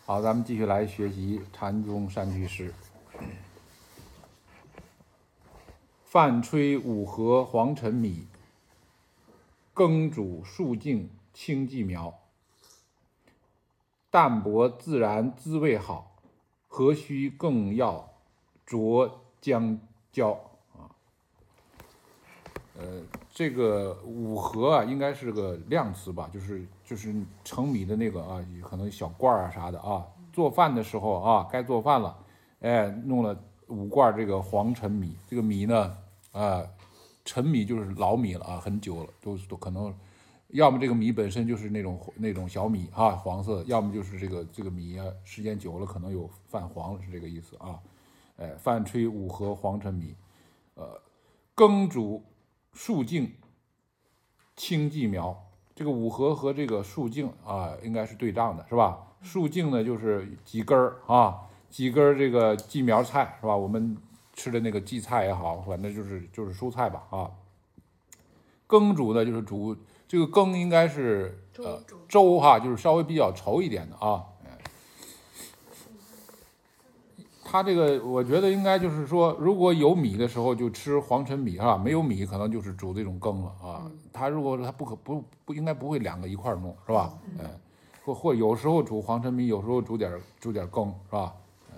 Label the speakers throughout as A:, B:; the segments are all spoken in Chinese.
A: 好，咱们继续来学习禅宗三句诗。饭炊五合黄陈米，羹煮数净青稷苗。淡泊自然滋味好，何须更要酌姜椒啊。这个五合啊，应该是个量词吧，就是盛米的那个啊，可能小罐啊啥的啊。做饭的时候啊，该做饭了，哎，弄了5罐这个黄陈米。这个米呢，陈米就是老米了啊，很久了，都可能，要么这个米本身就是那种小米啊，黄色，要么就是这个米啊，时间久了可能有泛黄了，是这个意思啊。哎，饭炊五合黄陈米，羹煮数净青稷苗。这个五合和这个数净啊，应该是对仗的，是吧？数净呢就是几根儿啊，几根这个稷苗菜，是吧？我们吃的那个荠菜也好，反正就是蔬菜吧啊。羹煮呢就是煮，这个羹应该是粥哈，就是稍微比较稠一点的啊。它这个我觉得应该就是说，如果有米的时候就吃黄陈米啊，没有米可能就是煮这种羹了啊。它如果它不应该不会2个一块弄，是吧？或有时候煮黄陈米，有时候煮点羹，是吧？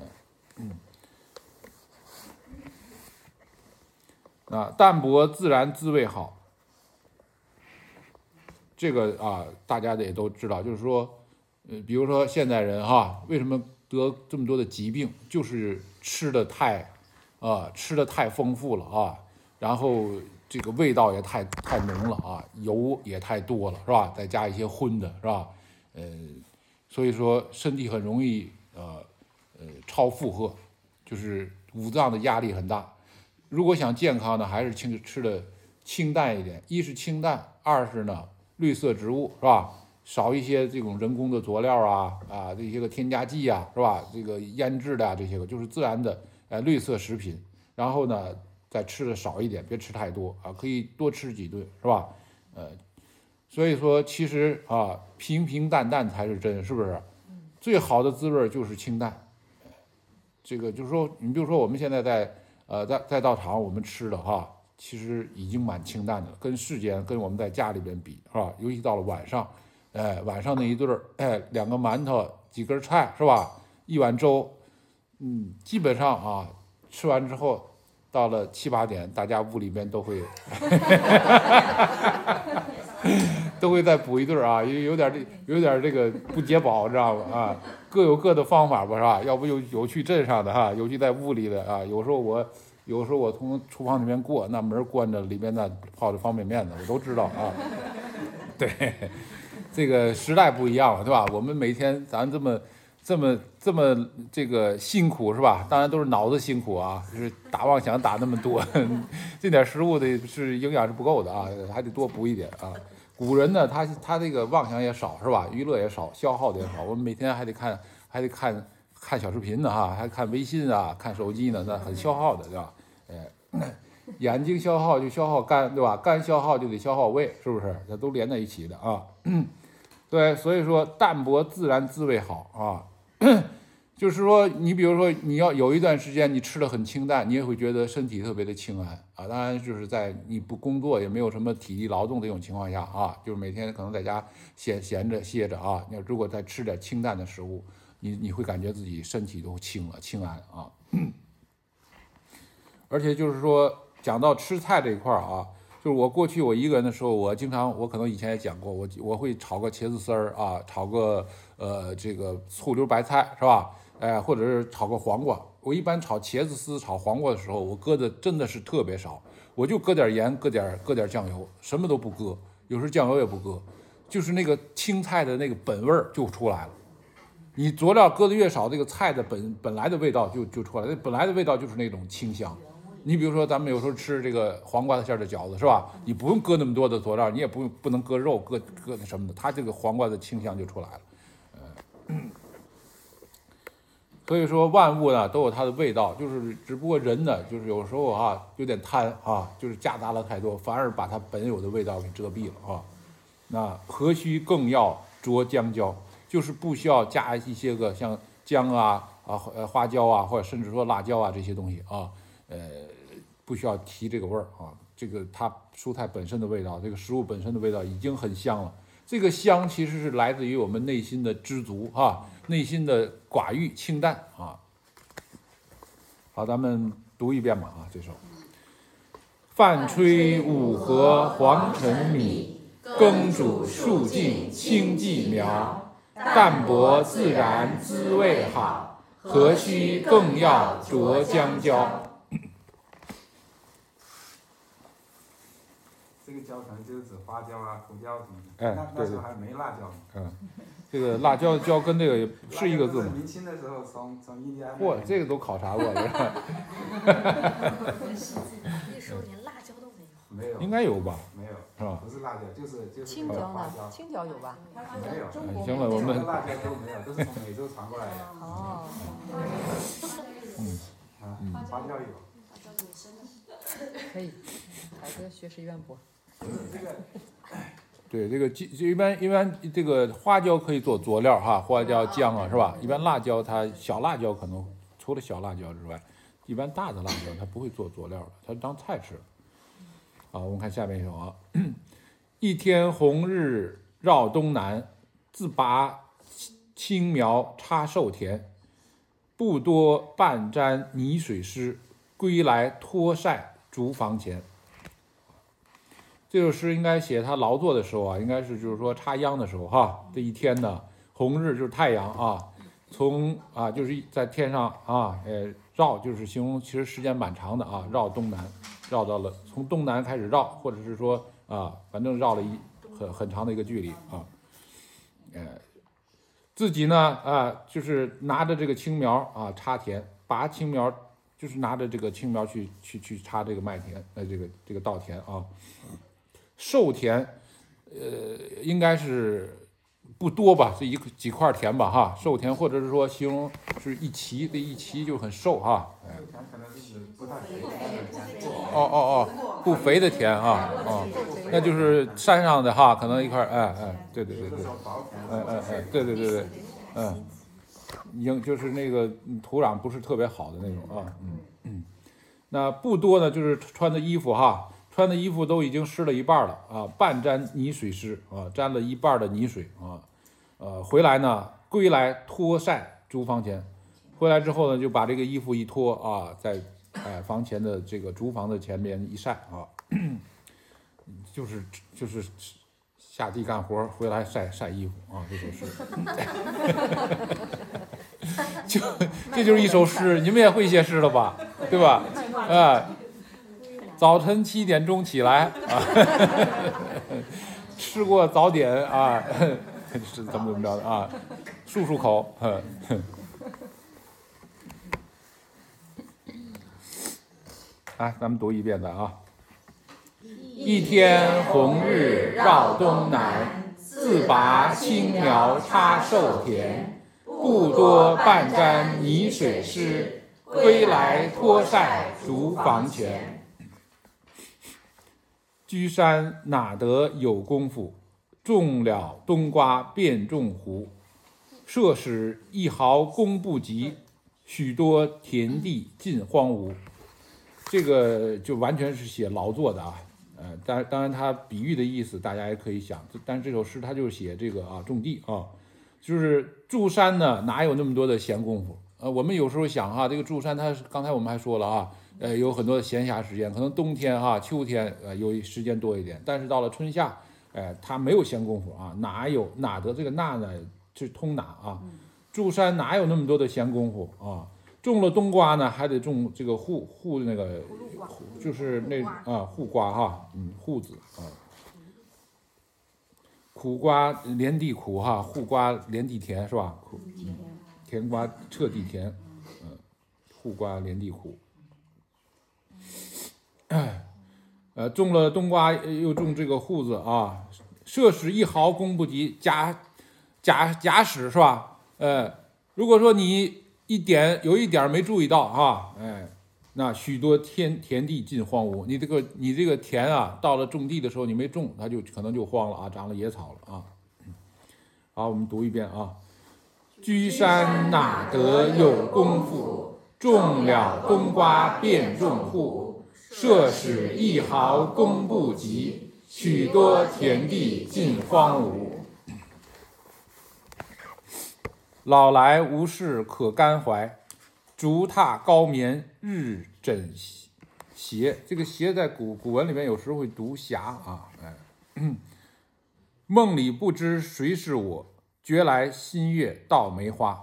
A: 淡泊自然滋味好。这个啊，大家也都知道，就是说，比如说现代人哈，为什么得这么多的疾病，就是吃的太丰富了啊，然后这个味道也太浓了啊，油也太多了，是吧？再加一些荤的，是吧？所以说身体很容易超负荷，就是五脏的压力很大。如果想健康呢，还是吃的清淡一点，一是清淡，二是呢绿色植物，是吧？少一些这种人工的佐料啊这些个添加剂啊，是吧？这个腌制的啊这些个就是自然的绿色食品。然后呢再吃的少一点，别吃太多啊，可以多吃几顿，是吧？所以说其实啊平平淡淡才是真，是不是？最好的滋味就是清淡。这个就是说，你比如说我们现在在道场我们吃的哈，其实已经蛮清淡的，跟世间跟我们在家里边比，是吧？尤其到了晚上，晚上那一顿2个馒头几根菜，是吧？1碗粥，基本上啊吃完之后，到了7、8点，大家屋里边都会都会再补一顿啊，有点这个不解饱，知道吧？啊，各有各的方法吧，是吧？要不有去镇上的哈，有去在屋里的啊。有时候我从厨房里面过，那门关着，里边那泡着方便面的，我都知道啊。对，这个时代不一样了，对吧？我们每天咱这么这个辛苦，是吧？当然都是脑子辛苦啊，就是打妄想打那么多，这点食物的是营养是不够的啊，还得多补一点啊。古人呢，他这个妄想也少，是吧？娱乐也少，消耗的也少。我们每天还得看小视频呢哈，还看微信啊，看手机呢，那很消耗的，对吧？眼睛消耗就消耗肝，对吧？肝消耗就得消耗胃，是不是？这都连在一起的啊。对，所以说淡泊自然滋味好啊。就是说，你比如说，你要有一段时间你吃的很清淡，你也会觉得身体特别的清安啊。当然，就是在你不工作也没有什么体力劳动的这种情况下啊，就是每天可能在家闲着歇着啊。你如果再吃点清淡的食物，你会感觉自己身体都清安啊。而且就是说，讲到吃菜这一块啊，就是我过去我一个人的时候，我可能以前也讲过，我会炒个茄子丝儿啊，炒个这个醋溜白菜，是吧？或者是炒个黄瓜。我一般炒茄子丝、炒黄瓜的时候，我搁的真的是特别少，我就搁点盐，搁点酱油，什么都不搁，有时候酱油也不搁，就是那个青菜的那个本味儿就出来了。你佐料搁的越少，这个菜的本来的味道就出来了，本来的味道就是那种清香。你比如说，咱们有时候吃这个黄瓜馅的饺子，是吧？你不用搁那么多的佐料，你也不能搁肉，搁那什么的，它这个黄瓜的清香就出来了。所以说万物呢都有它的味道，就是只不过人呢，就是有时候啊有点贪啊，就是夹杂了太多，反而把它本有的味道给遮蔽了啊。那何须更要酌姜椒？ 就是不需要加一些个像姜啊花椒啊，或者甚至说辣椒啊这些东西啊，不需要提这个味儿啊。这个它蔬菜本身的味道，这个食物本身的味道已经很香了。这个香其实是来自于我们内心的知足啊，内心的寡欲清淡啊。好，咱们读一遍吧啊，这首。饭炊五合黄陈米，羹煮数尽清寂苗。淡泊自然滋味好，何须更要酌姜椒。
B: 这个椒可能就是指花椒啊、胡椒什么的。那时候还没辣椒呢。
A: 这个辣椒椒跟这个是一个字吗？
B: 明清的时候从印第安。
A: 嚯，这个都考察过了。
C: 那时候连辣椒都没有。
B: 没有。
A: 应该有吧？
B: 没有，
A: 是吧？
B: 不是辣椒，就是
D: 青椒呢？青椒有吧？
B: 没有。
A: 行了，我们
B: 辣椒都没有，都是从美洲传过来的。
D: 哦。
B: 花椒有。
D: 可以，海哥学识渊博。
A: 对，这个一般这个花椒可以做佐料哈，花椒姜啊是吧？一般辣椒它小辣椒可能除了小辣椒之外，一般大的辣椒它不会做佐料的，它当菜吃。好，我们看下面一首啊。一天红日绕东南，自拔青苗插寿田。不多半沾泥水湿，归来脱晒竹房前。这首诗应该写他劳作的时候啊，应该是就是说插秧的时候哈。这一天呢，红日就是太阳啊，从啊就是在天上啊，绕就是形容其实时间蛮长的啊，绕东南，绕到了从东南开始绕，或者是说啊，反正绕了很长的一个距离啊。自己呢啊就是拿着这个青苗啊插田，拔青苗就是拿着这个青苗去插这个麦田，这个稻田啊。寿田，应该是不多吧，这几块田吧哈，寿田或者是说形容是一畦，这一畦就很瘦哈。
B: 寿田可能是不太肥的。
A: 不肥的田啊，那就是山上的哈，可能一块对，对，已经就是那个土壤不是特别好的那种啊，那不多呢，就是穿的衣服哈。穿的衣服都已经湿了一半了啊，半沾泥水湿啊，沾了一半的泥水啊。回来呢，归来脱晒竹房前。回来之后呢，就把这个衣服一脱啊，在房前的这个竹房的前边一晒啊，就是下地干活回来晒衣服啊，这首诗。这就是一首诗，你们也会写诗了吧？对吧？早晨7点钟起来啊，吃过早点啊，是怎么着的啊？漱口，咱们读一遍的啊。一天红日绕东南，自拔青苗插寿田。不多半沾泥水湿，归来脱晒竹房前。居山哪得有功夫，种了冬瓜便种胡。设使一毫功不及，许多田地尽荒芜。这个就完全是写劳作的啊，当然它比喻的意思大家也可以想，但是这首诗它就是写这个啊种地啊，就是住山呢哪有那么多的闲工夫？我们有时候想哈，这个住山它刚才我们还说了啊。有很多的闲暇时间，可能冬天哈、秋天有时间多一点，但是到了春夏，他没有闲工夫啊，哪得这个哪呢？是通哪啊？住山哪有那么多的闲工夫啊？种了冬瓜呢，还得种这个护那个，就是那护瓜哈，护子啊，苦瓜连地苦哈，护瓜连地甜是吧？甜瓜彻地甜，护瓜连地苦。种了冬瓜又种这个瓠子啊，设使一毫功不及，假使是吧？如果说你有一点没注意到哈，那许多田地尽荒芜，你这个田啊，到了种地的时候你没种，它就可能就荒了啊，长了野草了啊。 好，我们读一遍啊。居山哪得有功夫，种了冬瓜便种户。设使一毫功不及，许多田地尽荒芜。老来无事可干怀，竹榻高眠日枕斜。这个斜在古文里面有时候会读霞啊，梦里不知谁是我，觉来新月到梅花。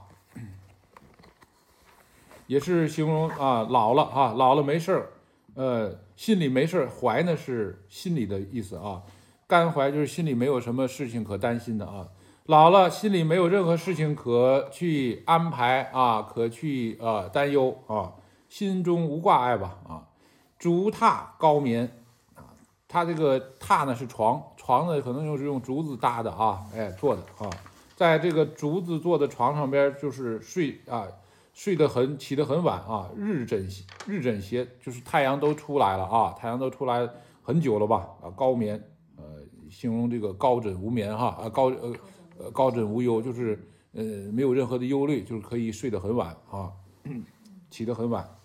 A: 也是形容啊，老了啊，老了没事心里没事怀呢是心里的意思啊，干怀就是心里没有什么事情可担心的啊。老了心里没有任何事情可去安排啊，可去担忧啊，心中无挂碍吧啊。竹榻高眠啊，它这个榻呢是床，床呢可能就是用竹子搭的啊，做的啊，在这个竹子做的床上边就是睡得很，起得很晚啊，日枕斜，就是太阳都出来了啊，太阳都出来很久了吧啊，高眠，形容这个高枕无眠哈高枕无忧，就是没有任何的忧虑，就是可以睡得很晚啊，起得很晚。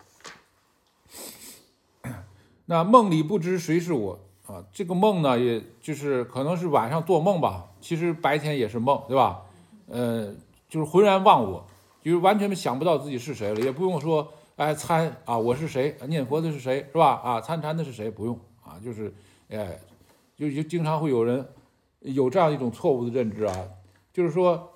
A: 那梦里不知谁是我啊，这个梦呢，也就是可能是晚上做梦吧，其实白天也是梦，对吧？就是浑然忘我。就是完全想不到自己是谁了，也不用说参啊我是谁，念佛的是谁，是吧？啊参禅的是谁，不用啊，就是就经常会有人有这样一种错误的认知啊，就是说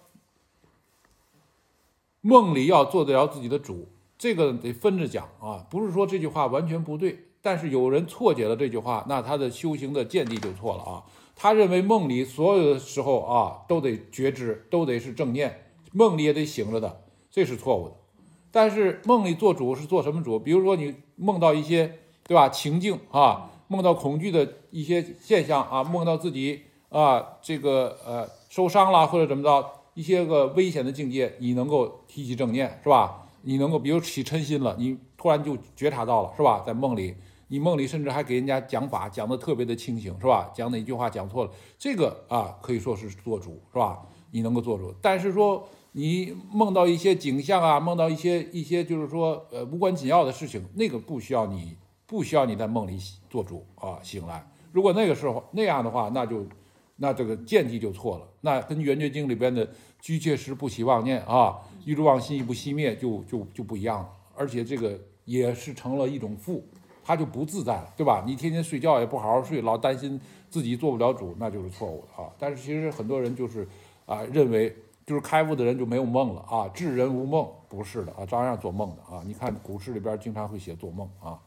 A: 梦里要做得了自己的主，这个得分着讲啊，不是说这句话完全不对，但是有人错解了这句话，那他的修行的见地就错了啊。他认为梦里所有的时候啊都得觉知，都得是正念，梦里也得醒着的。这是错误的，但是梦里做主是做什么主？比如说你梦到一些，对吧？情境啊，梦到恐惧的一些现象啊，梦到自己这个受伤了或者怎么着，一些个危险的境界，你能够提起正念，是吧？你能够比如起嗔心了，你突然就觉察到了，是吧？在梦里，你梦里甚至还给人家讲法，讲得特别的清醒，是吧？讲哪句话讲错了，这个可以说是做主，是吧？你能够做主，但是说。你梦到一些景象啊，梦到一些就是说无关紧要的事情，那个不需要你在梦里做主啊，醒来。如果那个时候那样的话，那这个见地就错了。那跟《圆觉经》里边的居切时不起妄念啊，欲诸妄心亦不熄灭就不一样了。而且这个也是成了一种负，他就不自在了，对吧？你天天睡觉也不好好睡，老担心自己做不了主，那就是错误的啊。但是其实很多人就是认为。就是开悟的人就没有梦了啊，智人无梦，不是的啊，照样做梦的啊。你看古诗里边经常会写做梦啊，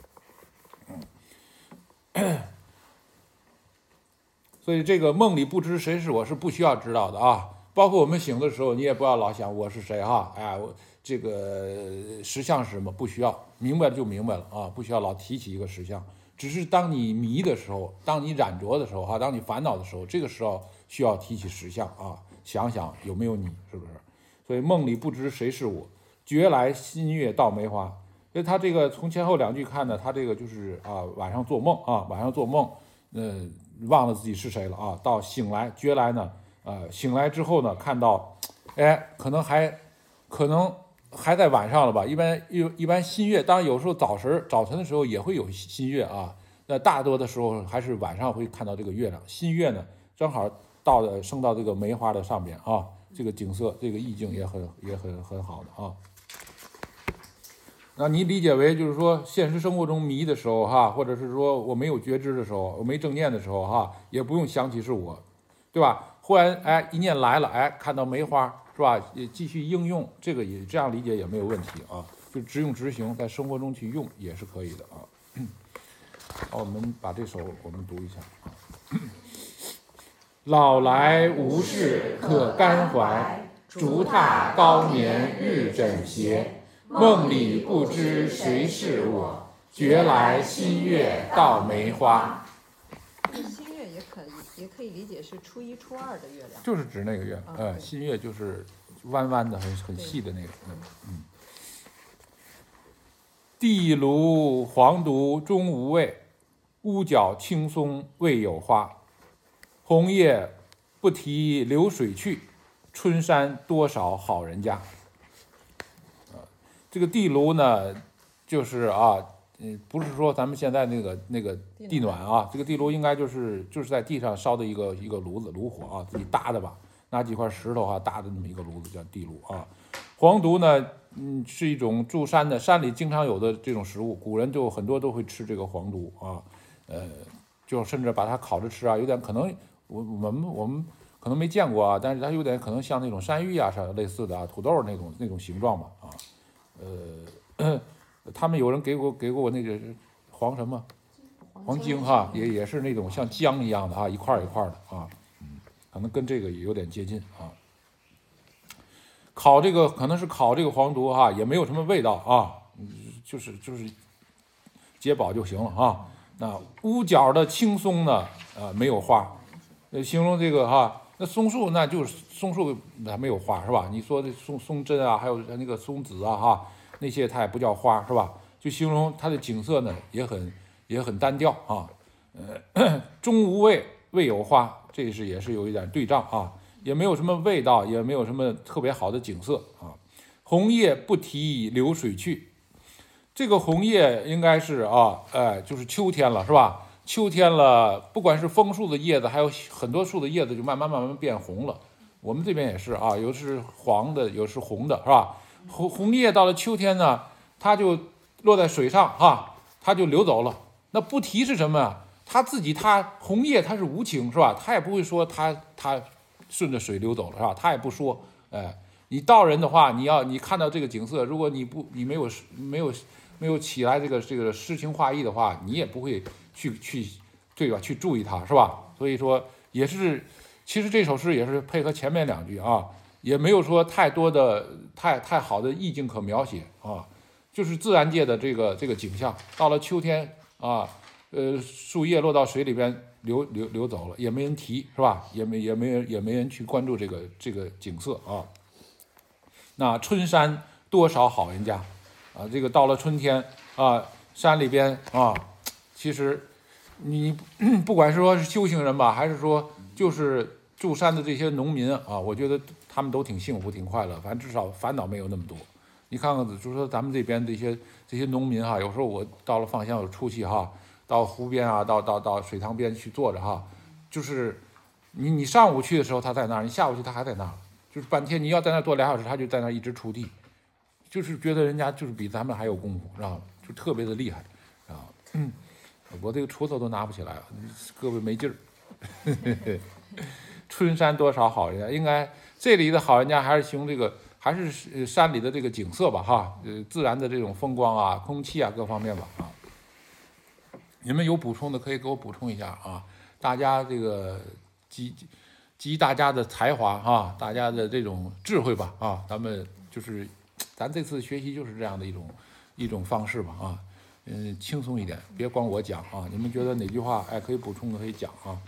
A: 所以这个梦里不知谁是我是不需要知道的啊。包括我们醒的时候，你也不要老想我是谁哈，我这个实相是什么，不需要，明白了就明白了啊，不需要老提起一个实相。只是当你迷的时候，当你染着的时候当你烦恼的时候，这个时候需要提起实相啊。想想有没有你，是不是？所以梦里不知谁是我，觉来新月到梅花。所以他这个从前后两句看呢，他这个就是晚上做梦啊，晚上做梦，忘了自己是谁了啊。到醒来觉来呢，醒来之后呢，看到，可能还在晚上了吧？一般新月，当然有时候早晨的时候也会有新月啊。那大多的时候还是晚上会看到这个月亮。新月呢，正好。升到这个梅花的上边啊，这个景色，这个意境也很好的啊。那你理解为就是说，现实生活中迷的时候或者是说我没有觉知的时候，我没正念的时候也不用想起是我，对吧？忽然一念来了，看到梅花是吧？也继续应用，这个也这样理解也没有问题啊，就直用直行，在生活中去用也是可以的啊。好，我们把这首我们读一下啊。老来无事可干怀，竹榻高眠日枕斜。梦里不知谁是我，觉来新月到梅花。
D: 新月也可以理解是初一、初二的月亮，
A: 就是指那个月，新月就是弯弯的、很细的那个，地炉黄毒终无味，屋角青松未有花。红叶不提流水去， 春山多少好人家。这个地炉呢，就是啊，不是说咱们现在那个地暖啊，这个地炉应该就是在地上烧的一个炉火啊，自己搭的吧，拿几块石头啊搭的那么一个炉子叫地炉啊。黄毒呢，是一种住山的，山里经常有的这种食物，古人就很多都会吃这个黄毒啊，就甚至把它烤着吃啊，有点可能我们可能没见过啊，但是它有点可能像那种山芋啊啥类似的啊，土豆那种形状吧啊。他们有人给过我那个黄什么黄精哈，也是那种像姜一样的啊，一块一块的啊，可能跟这个也有点接近啊。烤这个可能是烤这个黄毒哈，也没有什么味道啊，就是解饱就行了啊。那屋角的青松呢，没有花，形容这个哈，那松树那就是松树它没有花是吧？你说的松针啊，还有那个松子啊哈，那些它也不叫花是吧？就形容它的景色呢也很单调啊。中无味，味有花，这也是有一点对仗啊，也没有什么味道，也没有什么特别好的景色啊。红叶不提流水去，这个红叶应该是啊，就是秋天了是吧？秋天了，不管是枫树的叶子，还有很多树的叶子就慢慢变红了。我们这边也是啊，有的是黄的，有的是红的，是吧？红叶到了秋天呢，它就落在水上哈，它就流走了。那不提是什么啊？它红叶它是无情是吧？它也不会说它顺着水流走了是吧？它也不说，你道人的话，你看到这个景色，如果你没有起来这个诗情画意的话，你也不会去对吧？去注意它是吧？所以说也是，其实这首诗也是配合前面两句啊，也没有说太多的太好的意境可描写啊，就是自然界的这个景象。到了秋天啊，树叶落到水里边流走了，也没人提是吧？也没人去关注这个景色啊。那春山多少好人家啊，这个到了春天啊，山里边啊，其实你不管是说是修行人吧，还是说就是住山的这些农民啊，我觉得他们都挺幸福挺快乐，反正至少烦恼没有那么多。你看看，就是说咱们这边这些农民哈，有时候我到了放香有出去哈，到湖边啊，到水塘边去坐着哈，就是你上午去的时候他在那儿，你下午去他还在那儿，就是半天你要在那儿坐2小时，他就在那儿一直锄地，就是觉得人家就是比咱们还有功夫，知道吗？就特别的厉害啊。我这个锄头都拿不起来了，胳膊没劲儿。春山多少好人家，应该这里的好人家还是形容这个，还是山里的这个景色吧哈，自然的这种风光啊、空气啊各方面吧啊。你们有补充的可以给我补充一下啊，大家这个集大家的才华哈，大家的这种智慧吧啊，咱这次学习就是这样的一种方式吧啊。轻松一点，别光我讲啊！你们觉得哪句话可以补充的可以讲啊。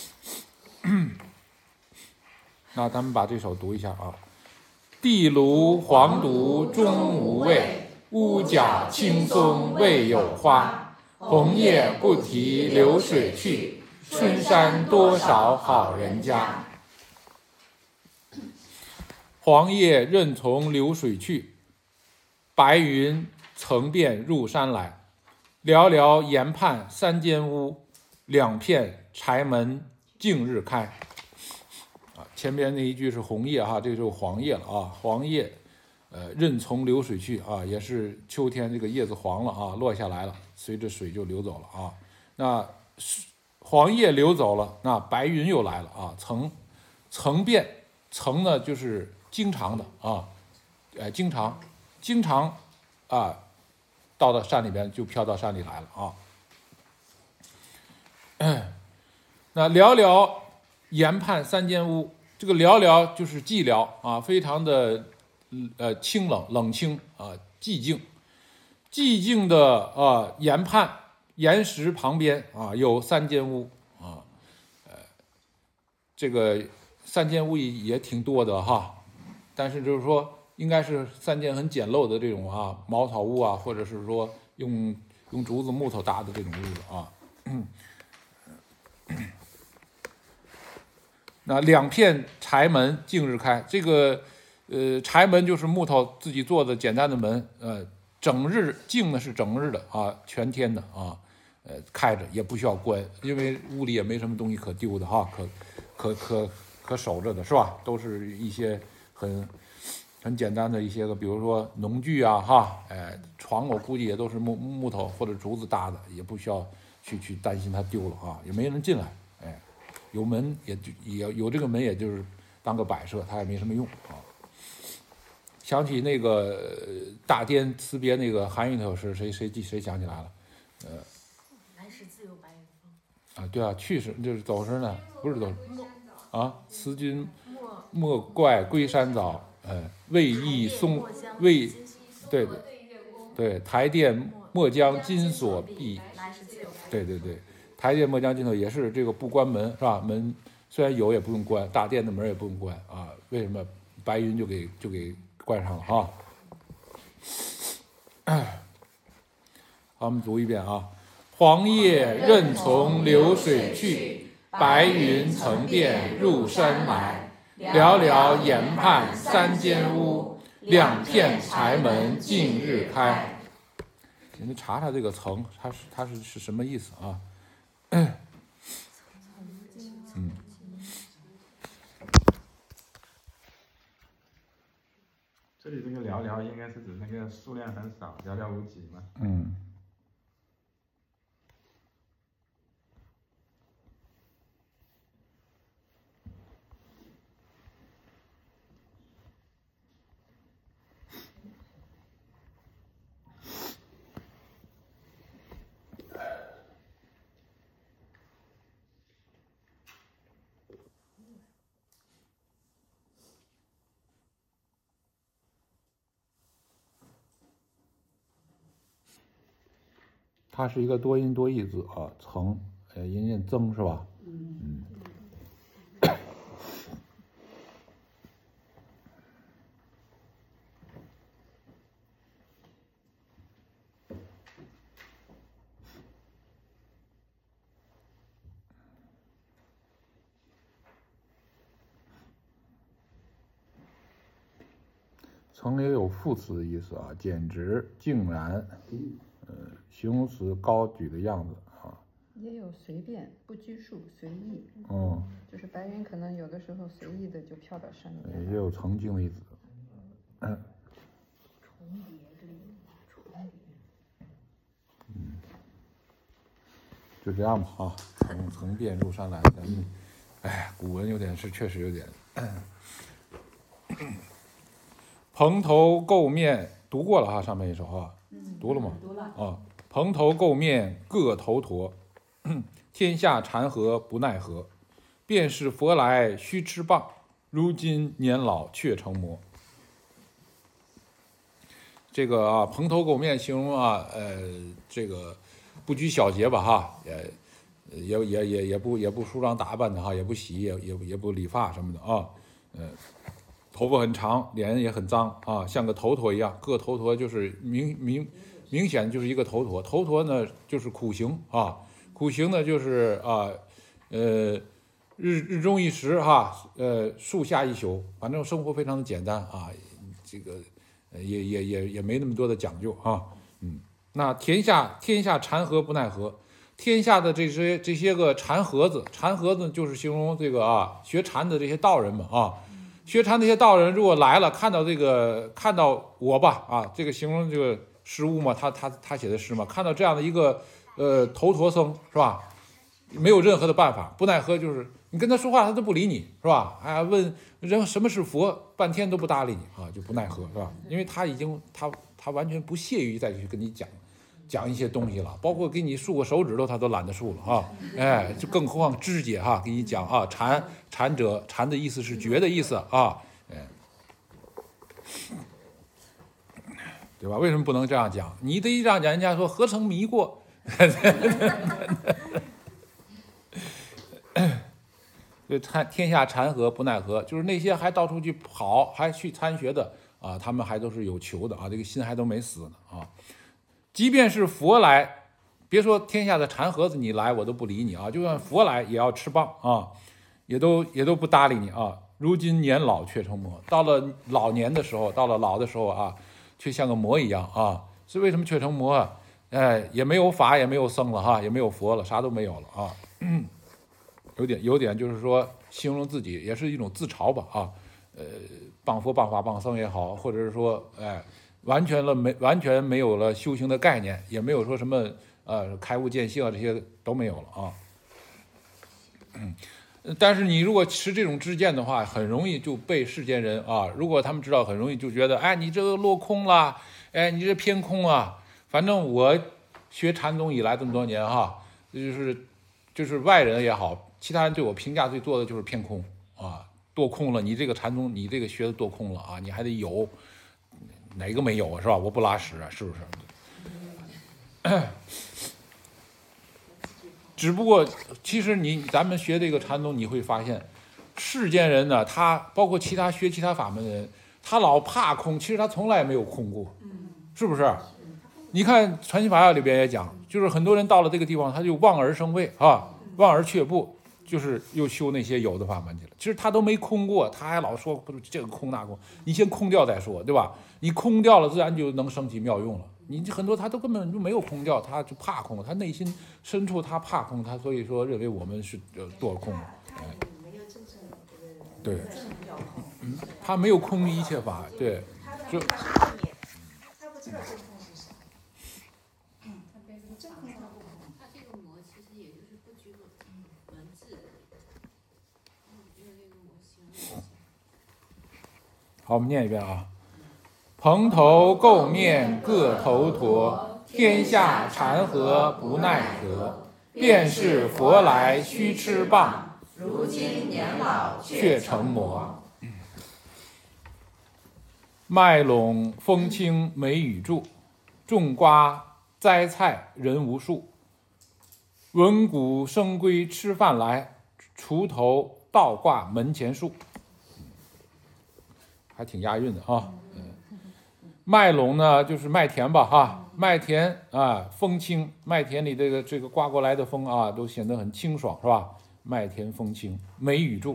A: 那咱们把这首读一下啊。地炉黄毒中无味，屋角青松未有花。红叶不提流水去，春山多少好人家。黄叶任从流水去，白云层遍入山来。寥寥檐畔3间屋，2片柴门尽日开。前边那一句是红叶哈，这个就是黄叶了啊。黄叶，任从流水去啊，也是秋天这个叶子黄了啊，落下来了，随着水就流走了啊。那黄叶流走了，那白云又来了啊。层遍，层呢就是经常的啊，经常啊。到山里边就飘到山里来了啊。那寥寥檐畔3间屋，这个寥寥就是寂寥啊，非常的清冷清啊，寂静的檐畔岩石旁边啊有3间屋啊，这个3间屋也挺多的哈，但是就是说。应该是3间很简陋的这种啊茅草屋啊，或者是说用竹子木头搭的这种屋子啊。 那2片柴门近日开，这个柴门就是木头自己做的简单的门，整日净呢是整日的啊，全天的啊，开着也不需要关，因为屋里也没什么东西可丢的哈，可守着的是吧？都是一些很简单的一些个，比如说农具啊哈，床我估计也都是木头或者竹子搭的，也不需要去担心它丢了啊，也没人进来，有门也有这个门，也就是当个摆设，它也没什么用啊。想起那个大颠辞别那个韩愈那首诗，谁想起来了？
C: 来时自有白云风。
A: 啊，对啊，去时就是走时呢，不是走啊。辞君莫怪归山早，为忆松为对台电末将金锁闭，对，台电末将金锁也是这个不关门是吧？门虽然有也不用关，大殿的门也不用关啊。为什么白云就给关上了哈？好，我们读一遍啊。黄叶任从流水去，白云层变入山来。寥寥岩畔三间屋，2片柴门近日开。你查查这个层，它是什么意思啊？
B: 这里这个寥寥应该是指那个数量很少，寥寥无几嘛。
A: 它是一个多音多义字啊，层，音念增是吧？层也有副词的意思啊，简直、竟然，形容词高举的样子啊。
D: 也有随便、不拘束、随意。就是白云可能有的时候随意的就飘到山里面。
A: 也有曾经的意思。就这样吧啊，层变入山来。古文有点确实有点。蓬头垢面读过了哈，上面一首哈，读了吗？
C: 读了
A: 啊，蓬头垢面各头陀，天下缠合不奈何。便是佛来须吃棒，如今年老却成魔。这个啊，蓬头垢面形容啊，这个不拘小节吧哈，也不梳妆打扮的哈，也不洗也不理发什么的啊，头发很长，脸也很脏啊，像个头陀一样。个头陀就是明显就是一个头陀。头陀呢就是苦行啊，苦行呢就是日中一时哈，树下一宿，反正生活非常的简单啊，这个也没那么多的讲究啊。那天下缠合不奈何，天下的这些个禅盒子就是形容这个啊学禅的这些道人们啊。学禅那些道人如果来了，看到我吧啊，这个形容这个诗物嘛，他写的诗嘛，看到这样的一个头陀僧是吧，没有任何的办法，不奈何就是你跟他说话他都不理你是吧？问人什么是佛，半天都不搭理你啊，就不奈何是吧？因为他已经他完全不屑于再去跟你讲一些东西了，包括给你竖个手指头他都懒得竖了啊，就更何况肢解哈，给你讲啊禅的意思是觉的意思啊，对吧？为什么不能这样讲？你得这样讲，人家说何曾迷过？对，天下缠合不奈何，就是那些还到处去跑，还去参学的啊，他们还都是有求的啊，这个心还都没死呢啊。即便是佛来，别说天下的禅盒子你来我都不理你啊，就算佛来也要吃棒啊， 也都不搭理你啊。如今年老却成魔，到了老年的时候，到了老的时候啊，却像个魔一样啊。是为什么却成魔啊？也没有法，也没有僧了哈，也没有佛了，啥都没有了啊。有点就是说形容自己也是一种自嘲吧啊。谤佛谤法谤僧也好，或者是说完全没有了修行的概念，也没有说什么开悟见性啊，这些都没有了啊。但是你如果持这种知见的话，很容易就被世间人啊，如果他们知道，很容易就觉得，你这个落空了，你这偏空啊。反正我学禅宗以来这么多年哈，就是外人也好，其他人对我评价最多的就是偏空啊，堕空了。你这个禅宗，你这个学的堕空了啊，你还得有，哪个没有啊？是吧？我不拉屎啊，是不是？只不过，其实咱们学这个禅宗，你会发现，世间人呢，他包括其他学其他法门的人，他老怕空，其实他从来也没有空过，是不是？你看《传习法要》里边也讲，就是很多人到了这个地方，他就望而生畏啊，望而却步，就是又修那些有的法门去了。其实他都没空过，他还老说这个空那空，你先空掉再说，对吧？你空掉了，自然就能升起妙用了。你很多他都根本就没有空掉，他就怕空，他内心深处他怕空，他所以说认为我们是堕空了。对，他没有空一切法，对，就。
E: 他不知道真空是啥。
C: 他这个魔其实也就是不拘文字，没有那个魔形。
A: 好，我们念一遍啊。蓬头垢面各头陀，天下禅和不奈何。便是佛来须吃棒，
E: 如今年老
A: 却成魔。麦陇风轻梅雨住，种瓜栽菜人无数。闻鼓声归吃饭来，锄头倒挂门前树。还挺押韵的啊。麦垄呢，就是麦田吧，哈，麦田啊，风轻，麦田里这个刮过来的风啊，都显得很清爽，是吧？麦田风轻，梅雨住，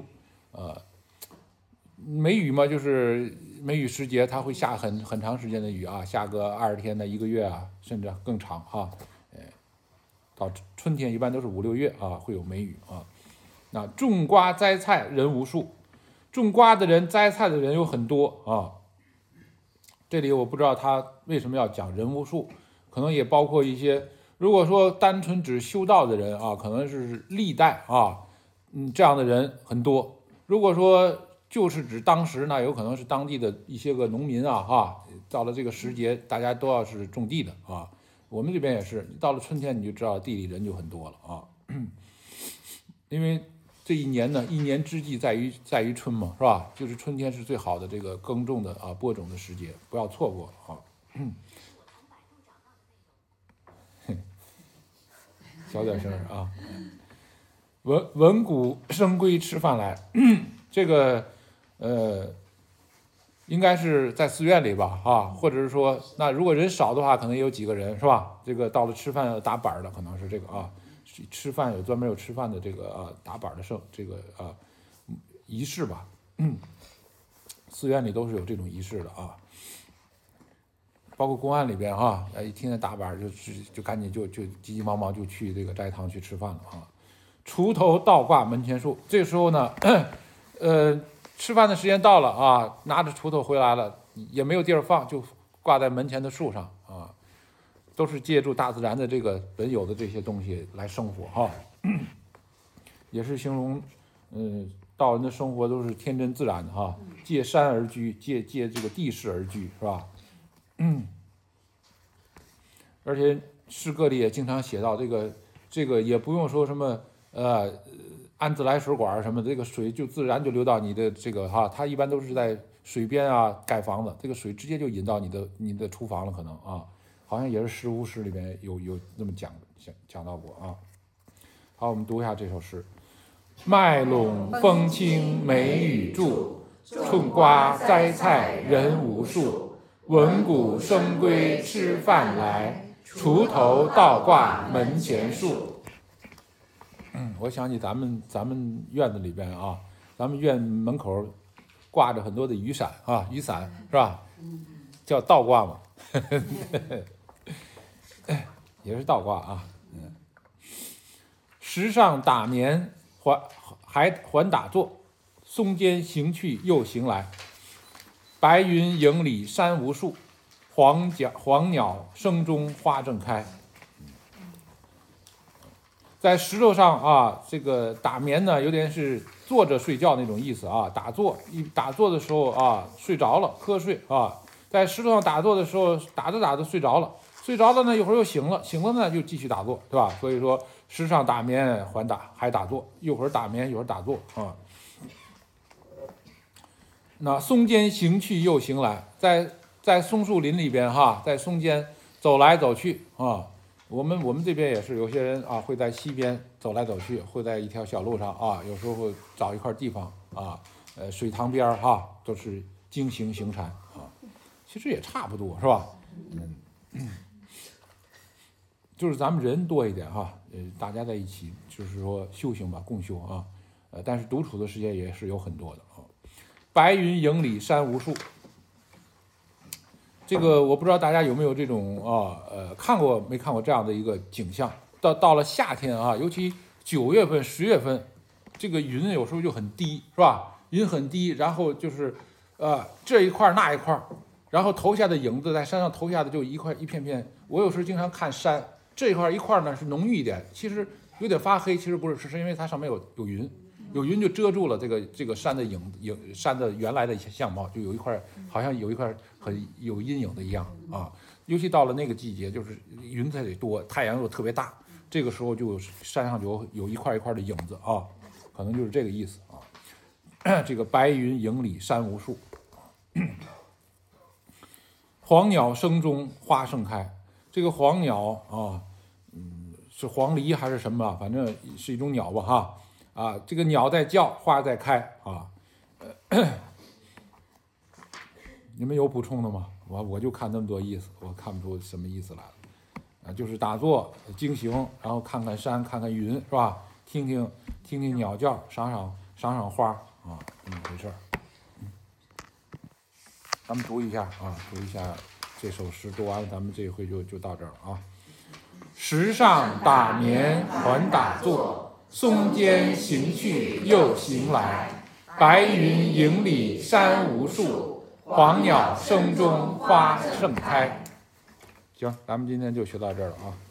A: 梅雨嘛，就是梅雨时节，它会下很长时间的雨啊，下个20天的1个月啊，甚至更长哈。到春天一般都是5、6月啊，会有梅雨啊。那种瓜栽菜人无数，种瓜的人、栽菜的人有很多啊。这里我不知道他为什么要讲人无数，可能也包括一些，如果说单纯指修道的人啊，可能是历代啊，这样的人很多。如果说就是指当时呢，有可能是当地的一些个农民啊，哈，到了这个时节，大家都要是种地的啊。我们这边也是，到了春天你就知道地里人就很多了啊，因为这一年呢，一年之计在于春嘛，是吧？就是春天是最好的这个耕种的啊播种的时节，不要错过啊。小点声啊。闻鼓声归吃饭来，这个应该是在寺院里吧，啊，或者是说，那如果人少的话，可能也有几个人，是吧？这个到了吃饭要打板的，可能是这个啊。吃饭有专门有吃饭的这个打板的仪式吧，寺院里都是有这种仪式的啊，包括公安里边哈，一听见打板就赶紧就急急忙忙就去这个斋堂去吃饭了啊。锄头倒挂门前树，这个时候呢，吃饭的时间到了啊，拿着锄头回来了，也没有地儿放，就挂在门前的树上啊。都是借助大自然的这个本有的这些东西来生活哈，也是形容，道人的生活都是天真自然的哈，借山而居，借这个地势而居，是吧？而且诗歌里也经常写到这个也不用说什么安自来水管什么，这个水就自然就流到你的这个哈，它一般都是在水边啊盖房子，这个水直接就引到你的厨房了，可能啊。好像也是诗巫诗里边有那么讲到过啊。好，我们读一下这首诗：麦陇风轻梅雨住，种瓜栽菜人无数。闻鼓声归吃饭来，锄头倒挂门前树。 我想起咱们院子里边啊，咱们院门口挂着很多的雨伞啊，雨伞是吧？叫倒挂嘛，也是倒挂啊。时上打眠还打坐，松间行去又行来。白云影里山无数，黄鸟声中花正开。在石头上啊，这个打眠呢，有点是坐着睡觉那种意思啊。打坐的时候啊，睡着了，瞌睡啊。在石头上打坐的时候，打着睡着了，睡着了呢，一会儿又醒了，醒了呢就继续打坐，对吧？所以说时上打眠还打坐，一会儿打眠一会儿打坐啊。那松间行去又行来，在松树林里边哈，在松间走来走去啊。我们这边也是，有些人啊会在溪边走来走去，会在一条小路上啊，有时候会找一块地方啊，水塘边哈，都是经行行禅啊。其实也差不多是吧？就是咱们人多一点哈，大家在一起就是说修行吧，共修啊。但是独处的时间也是有很多的啊。白云影里山无数。这个我不知道大家有没有这种看过没看过这样的一个景象？到了夏天啊，尤其9月份、10月份，这个云有时候就很低，是吧？云很低，然后就是这一块那一块，然后投下的影子在山上投下的就一片片。我有时候经常看山，这一块呢是浓郁一点，其实有点发黑，其实不是，是因为它上面有云。有云就遮住了这个山的山的原来的相貌，就有一块好像有一块很有阴影的一样啊。尤其到了那个季节，就是云彩得多，太阳又特别大，这个时候就山上就有一块一块的影子啊，可能就是这个意思啊。这个白云影里山无数，黄鸟声中花盛开。这个黄鸟啊，是黄鹂还是什么？反正是一种鸟吧哈。这个鸟在叫，花在开啊。你们有补充的吗？我就看那么多意思，我看不出什么意思来了。就是打坐经行，然后看看山，看看云，是吧？听听鸟叫，赏赏花啊，这么回事儿。咱们读一下这首诗，读完了，咱们这一回就到这儿啊。时上打眠还打坐，松间行去又行来。白云影里山无数，黄鸟声中花盛开。行，咱们今天就学到这儿了啊。